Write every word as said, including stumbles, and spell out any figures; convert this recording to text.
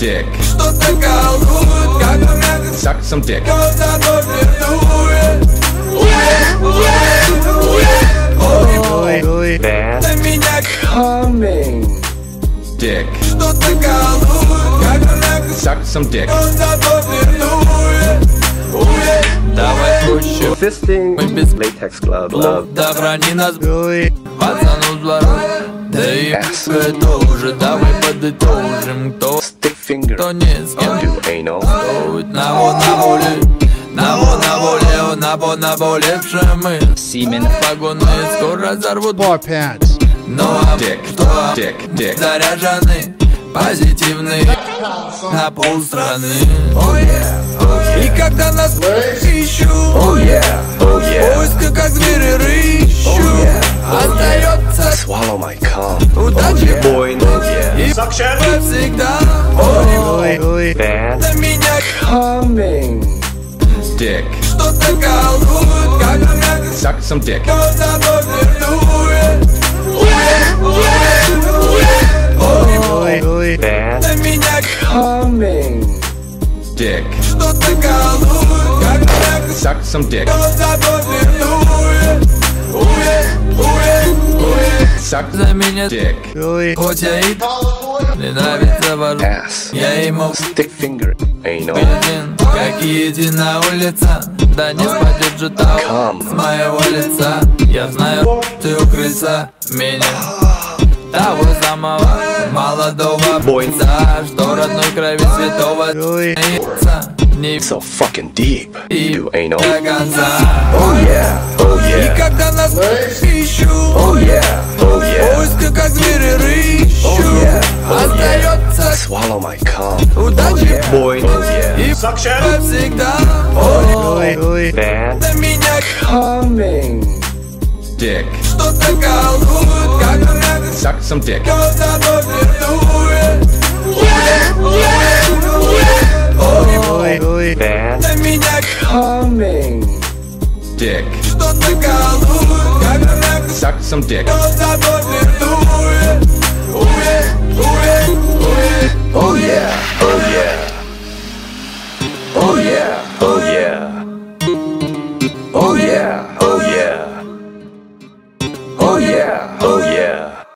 Dick. Что-то колдует, как мягко. Suck some dick. Глаза дует. Bad На меня coming. Dick. что-то колдует, как мягко. Suck some dick. Глаза дует. Давай проще. Fisting. Мы без Latex glove. Love. да храни нас, пацану здоров. Да и тоже, давай подытожим, кто Stick finger. кто не с кем. Do anal. Наво на воле, наво на воле, наво на болевшие мы. Semen. Погоны скоро разорвут, Bar pants. но а Dick. кто Dick. Dick. заряжены, позитивные на полстраны. И когда нас ищут, Oh yeah. Oh yeah. поиска как звери рыщут, остается Swallow my cum. удачи Boy. Oh yeah. и всегда Bad на меня coming. Dick. что-то колдует, как мягко. Suck some dick. Глаза дует. Bad На меня coming. Dick. что-то колдует, как мягко. Suck some dick. Глаза дует. Suck За меня dick. хоть я и не нравится вожу, Ass. я ему Stick finger. Anal. один, как единая улица. Да не спадет же того Come. с моего лица. Я знаю, ты укрыться меня, того самого молодого бойца, что родной крови святого яйца не So fucking deep. и Do anal. до конца. Oh yeah. Oh И yeah. когда нас ищут, Oh yeah. Oh yeah. поиска как звери рыщут, остается Swallow my cum. удачи Boy. Oh yeah. и всегда Bad на меня coming. Dick. что-то колдует, как мягко. Suck some dick. Глаза дует. Bad На меня coming. Dick. что-то колдует, как мягко. Suck some dick. Глаза дует.